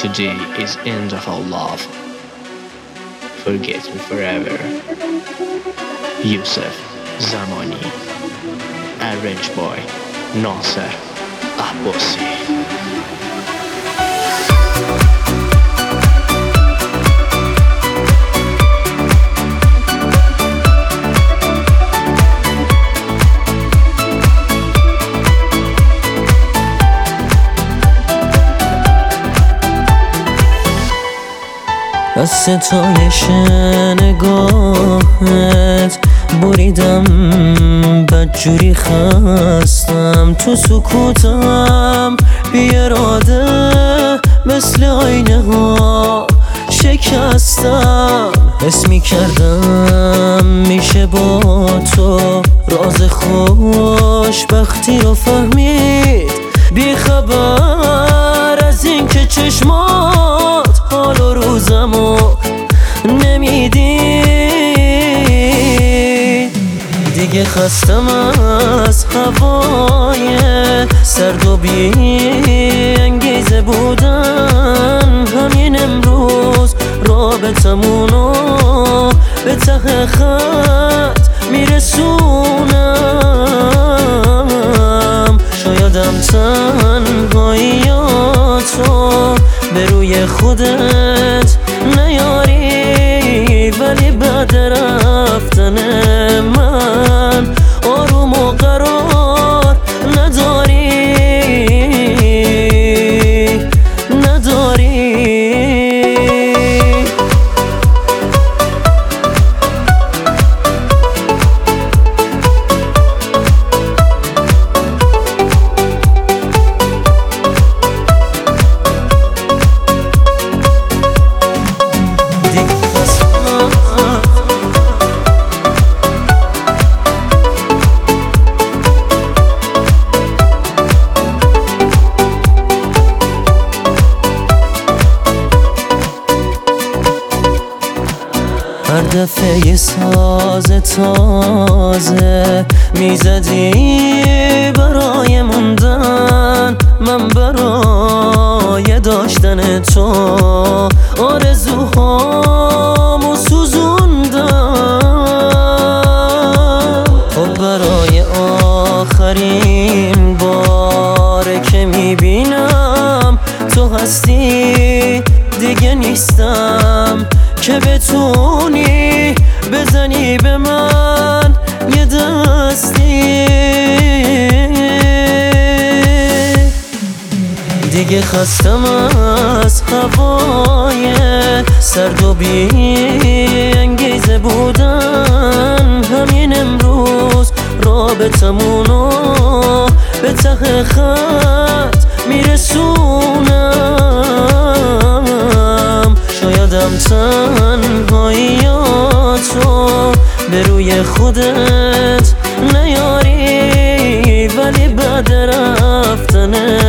Today is end of our love. Forget me forever. Yusuf Zamani. Arranged by Nasser Abbasi. از ستایش نگاهت بریدم بدجوری خستم تو سکوتم بی اراده مثل آینه ها شکستم حس می کردم میشه با تو راز خوشبختی رو فهمید بی خبر از این که چشمات حال و روزمو نمیدی دیگه خستم از هوای سرد و بی انگیزه بودن همین امروز رابطمونو به ته خط میرسونم شایدم تنهاییاتو به روی خودت نیاری ولی بعد رفتن من آروم و قرار نداری هر دفعه یه ساز تازه میزدی برای موندن من برای داشتن تو آرزوهامو سوزوندم خب برای آخرین باره که میبینم تو هستی دیگه نیستم که بتونی بزنی به من یه دستی دیگه خستم از هوای سرد و بی انگیزه بودن همین امروز رابطمونو به ته خط میرسونم شایدم تنهاییاتو به روی خودت نیاری ولی بعد رفتن